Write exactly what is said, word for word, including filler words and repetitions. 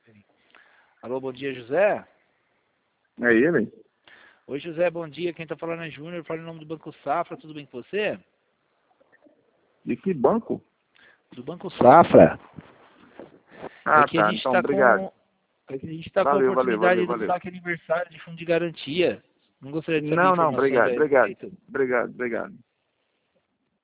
Alô, bom dia, José. É ele? Oi, José, bom dia. Quem está falando é Júnior, fala em nome do Banco Safra. Tudo bem com você? De que banco? Do Banco Safra. Ah, É que a tá. gente Então, está obrigado. com... É que a gente está com a Valeu, valeu, oportunidade valeu, de valeu. lançar aquele aniversário de fundo de garantia. Não gostaria de saber Não, não, informações obrigado, a obrigado. respeito? Obrigado, obrigado.